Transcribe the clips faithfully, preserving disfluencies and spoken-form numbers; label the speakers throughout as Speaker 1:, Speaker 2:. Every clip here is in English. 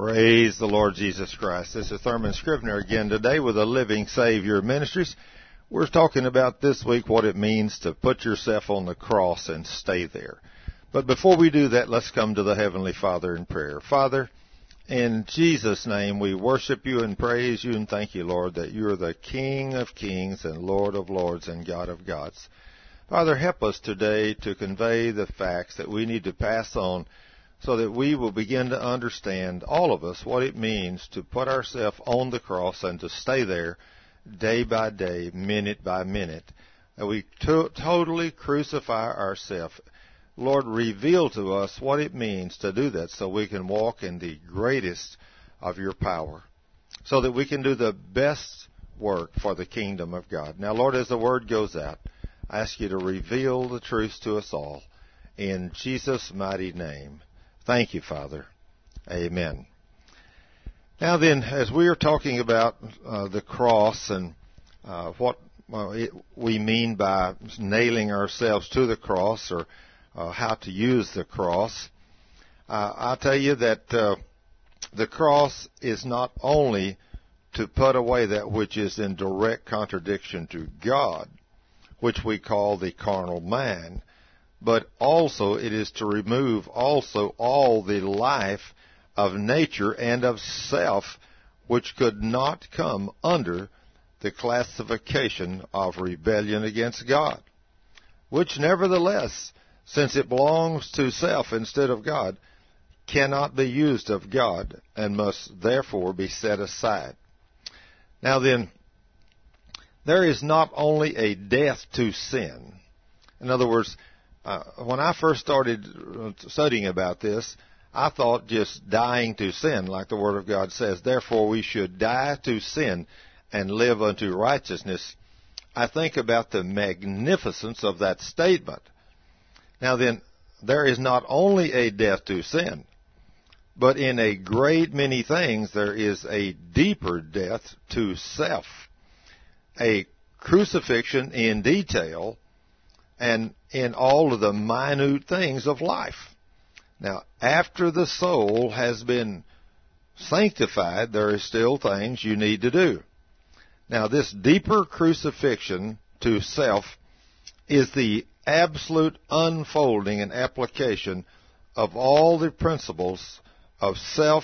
Speaker 1: Praise the Lord Jesus Christ. This is Thurman Scrivener again today with the Living Savior Ministries. We're talking about this week what it means to put yourself on the cross and stay there. But before we do that, let's come to the Heavenly Father in prayer. Father, in Jesus' name, we worship you and praise you and thank you, Lord, that you are the King of kings and Lord of lords and God of gods. Father, help us today to convey the facts that we need to pass on so that we will begin to understand, all of us, what it means to put ourselves on the cross and to stay there day by day, minute by minute. That we to- totally crucify ourselves. Lord, reveal to us what it means to do that so we can walk in the greatest of your power, so that we can do the best work for the kingdom of God. Now, Lord, as the word goes out, I ask you to reveal the truth to us all. In Jesus' mighty name. Thank you, Father. Amen. Now then, as we are talking about uh, the cross and uh, what uh, it, we mean by nailing ourselves to the cross, or uh, how to use the cross, uh, I'll tell you that uh, the cross is not only to put away that which is in direct contradiction to God, which we call the carnal man, but also it is to remove also all the life of nature and of self which could not come under the classification of rebellion against God, which nevertheless, since it belongs to self instead of God, cannot be used of God and must therefore be set aside. Now then, there is not only a death to sin. In other words, Uh, when I first started studying about this, I thought just dying to sin, like the Word of God says, therefore we should die to sin and live unto righteousness. I think about the magnificence of that statement. Now then, there is not only a death to sin, but in a great many things there is a deeper death to self, a crucifixion in detail, and in all of the minute things of life. Now, after the soul has been sanctified, there are still things you need to do. Now, this deeper crucifixion to self is the absolute unfolding and application of all the principles of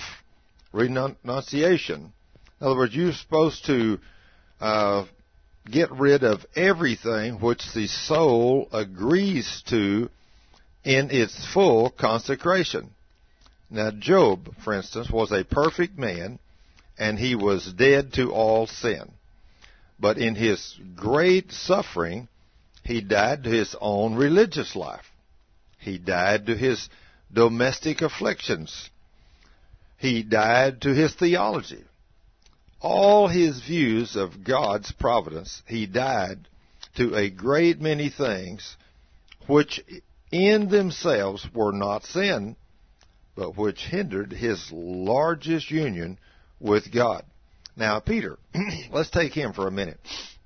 Speaker 1: self-renunciation. In other words, you're supposed to uh, get rid of everything which the soul agrees to in its full consecration. Now, Job, for instance, was a perfect man, and he was dead to all sin. But in his great suffering, he died to his own religious life. He died to his domestic afflictions. He died to his theology. All his views of God's providence, he died to a great many things which in themselves were not sin, but which hindered his largest union with God. Now, Peter, let's take him for a minute.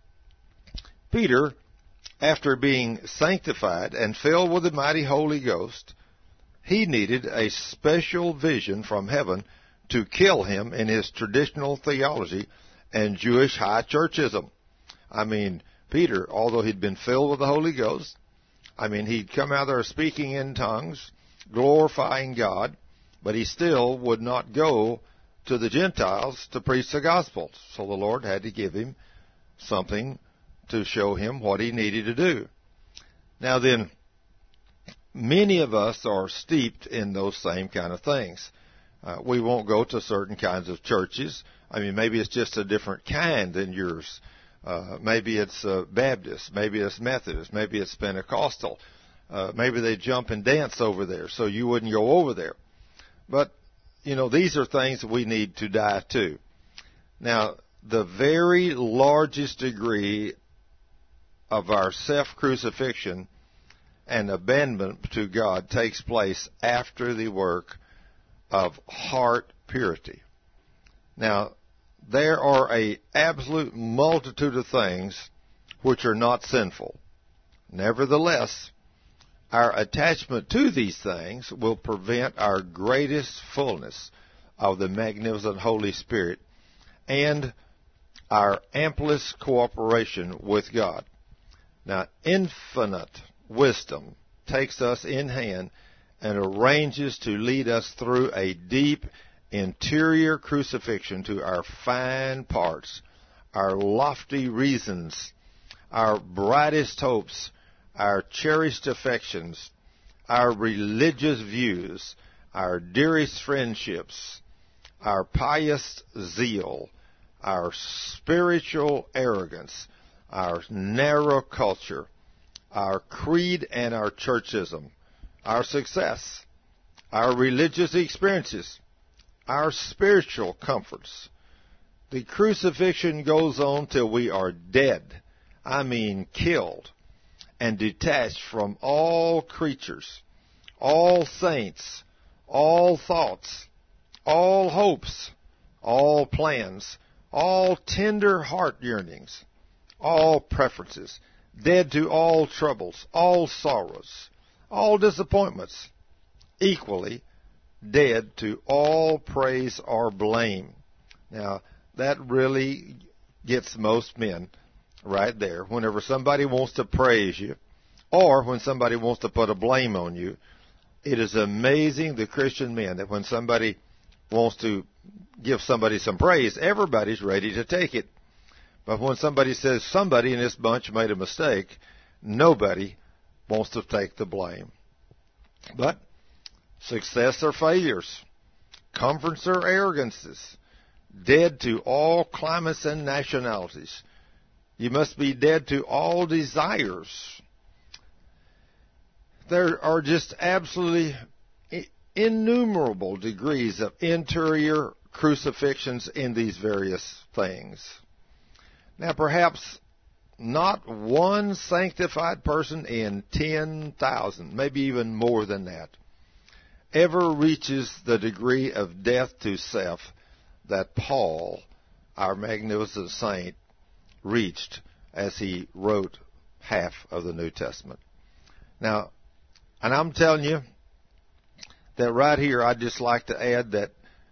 Speaker 1: Peter, after being sanctified and filled with the mighty Holy Ghost, he needed a special vision from heaven to kill him in his traditional theology and Jewish high churchism. I mean, Peter, although he'd been filled with the Holy Ghost, I mean, he'd come out there speaking in tongues, glorifying God, but he still would not go to the Gentiles to preach the gospel. So the Lord had to give him something to show him what he needed to do. Now then, many of us are steeped in those same kind of things. Uh, we won't go to certain kinds of churches. I mean, maybe it's just a different kind than yours. Uh, maybe it's uh, Baptist. Maybe it's Methodist. Maybe it's Pentecostal. Uh, maybe they jump and dance over there, so you wouldn't go over there. But, you know, these are things that we need to die to. Now, the very largest degree of our self-crucifixion and abandonment to God takes place after the work of heart purity. Now, there are a absolute multitude of things which are not sinful. Nevertheless, our attachment to these things will prevent our greatest fullness of the magnificent Holy Spirit and our amplest cooperation with God. Now, infinite wisdom takes us in hand and arranges to lead us through a deep interior crucifixion to our fine parts, our lofty reasons, our brightest hopes, our cherished affections, our religious views, our dearest friendships, our pious zeal, our spiritual arrogance, our narrow culture, our creed and our churchism, our success, our religious experiences, our spiritual comforts. The crucifixion goes on till we are dead, I mean killed, and detached from all creatures, all saints, all thoughts, all hopes, all plans, all tender heart yearnings, all preferences, dead to all troubles, all sorrows, all disappointments, equally dead to all praise or blame. Now, that really gets most men right there. Whenever somebody wants to praise you, or when somebody wants to put a blame on you, it is amazing, the Christian men, that when somebody wants to give somebody some praise, everybody's ready to take it. But when somebody says somebody in this bunch made a mistake, nobody wants to take the blame. But success or failures, comforts or arrogances, dead to all climates and nationalities. You must be dead to all desires. There are just absolutely innumerable degrees of interior crucifixions in these various things. Now, perhaps not one sanctified person in ten thousand, maybe even more than that, ever reaches the degree of death to self that Paul, our magnificent saint, reached as he wrote half of the New Testament. Now, and I'm telling you that right here I'd just like to add that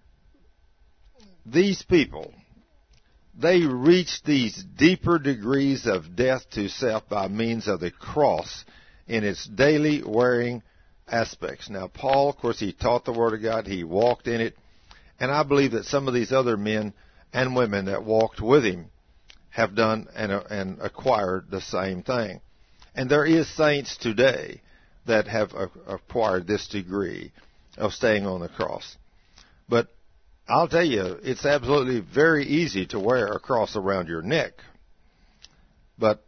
Speaker 1: these people, they reached these deeper degrees of death to self by means of the cross in its daily wearing aspects. Now, Paul, of course, he taught the Word of God, he walked in it, and I believe that some of these other men and women that walked with him have done and, uh, and acquired the same thing. And there is saints today that have uh, acquired this degree of staying on the cross. But I'll tell you, it's absolutely very easy to wear a cross around your neck. But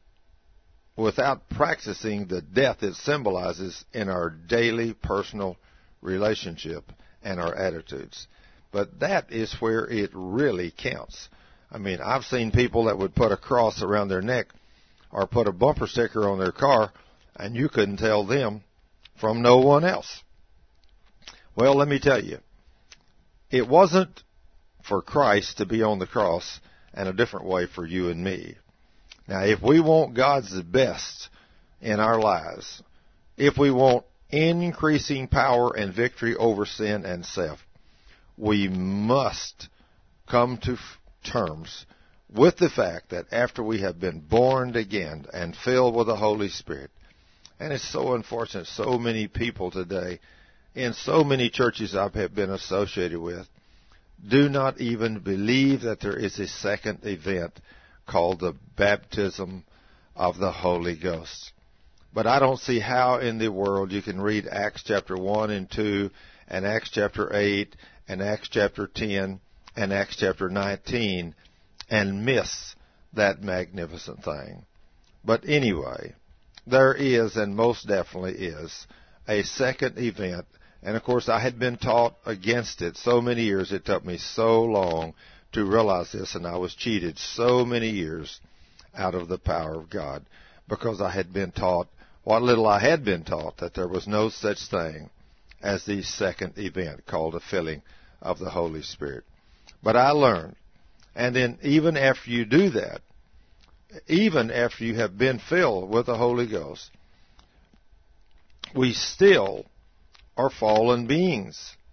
Speaker 1: without practicing the death it symbolizes in our daily personal relationship and our attitudes. But that is where it really counts. I mean, I've seen people that would put a cross around their neck or put a bumper sticker on their car, and you couldn't tell them from no one else. Well, let me tell you, it wasn't for Christ to be on the cross and a different way for you and me. Now, if we want God's best in our lives, if we want increasing power and victory over sin and self, we must come to terms with the fact that after we have been born again and filled with the Holy Spirit, and it's so unfortunate, so many people today in so many churches I've been associated with do not even believe that there is a second event called the baptism of the Holy Ghost. But I don't see how in the world you can read Acts chapter one and two and Acts chapter eight and Acts chapter ten and Acts chapter nineteen and miss that magnificent thing. But anyway, there is, and most definitely is, a second event. And of course, I had been taught against it so many years. It took me so long to realize this, and I was cheated so many years out of the power of God because I had been taught, what little I had been taught, that there was no such thing as the second event called a filling of the Holy Spirit. But I learned, and then even after you do that, even after you have been filled with the Holy Ghost, we still are fallen beings.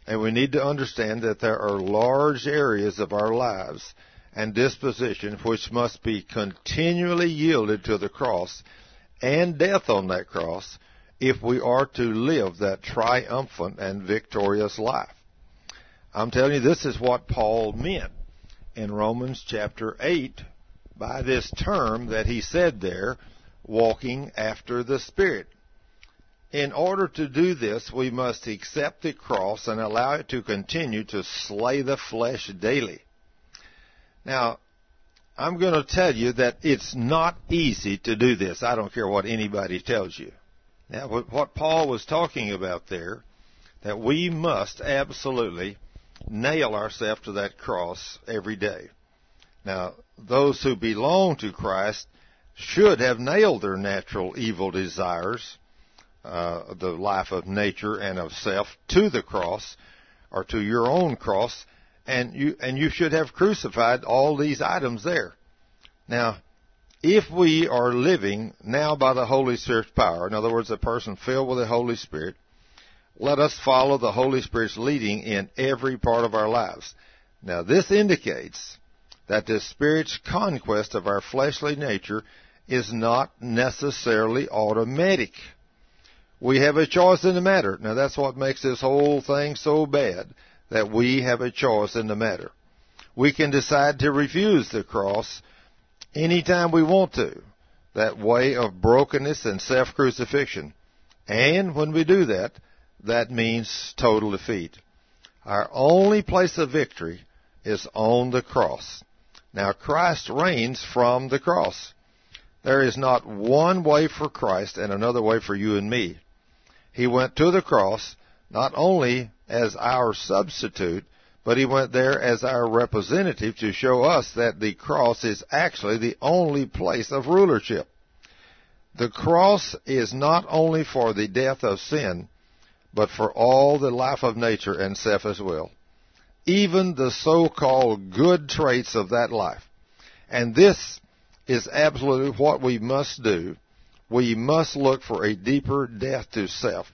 Speaker 1: And we need to understand that there are large areas of our lives and disposition which must be continually yielded to the cross and death on that cross if we are to live that triumphant and victorious life. I'm telling you, this is what Paul meant in Romans chapter eight by this term that he said there, walking after the Spirit. In order to do this, we must accept the cross and allow it to continue to slay the flesh daily. Now, I'm going to tell you that it's not easy to do this. I don't care what anybody tells you. Now, what Paul was talking about there, that we must absolutely nail ourselves to that cross every day. Now, those who belong to Christ should have nailed their natural evil desires, uh, the life of nature and of self, to the cross, or to your own cross, and you and you should have crucified all these items there. Now, if we are living now by the Holy Spirit's power, in other words, a person filled with the Holy Spirit, let us follow the Holy Spirit's leading in every part of our lives. Now, this indicates that the Spirit's conquest of our fleshly nature is not necessarily automatic. We have a choice in the matter. Now, that's what makes this whole thing so bad, that we have a choice in the matter. We can decide to refuse the cross anytime we want to, that way of brokenness and self-crucifixion. And when we do that, that means total defeat. Our only place of victory is on the cross. Now, Christ reigns from the cross. There is not one way for Christ and another way for you and me. He went to the cross not only as our substitute, but he went there as our representative to show us that the cross is actually the only place of rulership. The cross is not only for the death of sin, but for all the life of nature and self as well. Even the so-called good traits of that life. And this is absolutely what we must do. We must look for a deeper death to self.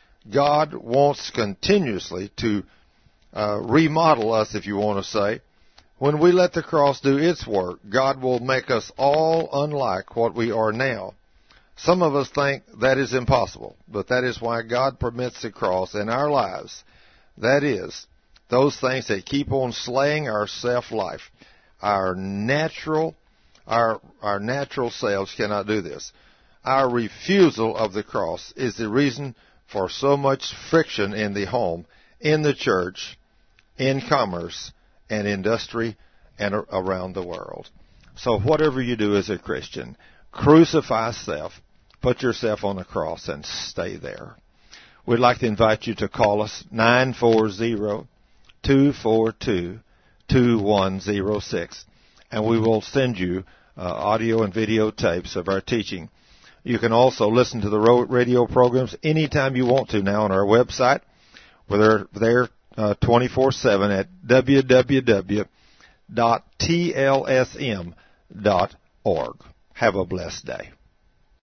Speaker 1: God wants continuously to uh, remodel us, if you want to say. When we let the cross do its work, God will make us all unlike what we are now. Some of us think that is impossible, but that is why God permits the cross in our lives. That is, those things that keep on slaying our self-life. Our natural, our, our natural selves cannot do this. Our refusal of the cross is the reason for so much friction in the home, in the church, in commerce, and industry, and around the world. So whatever you do as a Christian, crucify self, put yourself on the cross, and stay there. We'd like to invite you to call us nine four zero, two four two, two one zero six, and we will send you uh, audio and video tapes of our teaching. You can also listen to the radio programs anytime you want to now on our website. We're there uh, twenty-four seven at w w w dot t l s m dot org. Have a blessed day.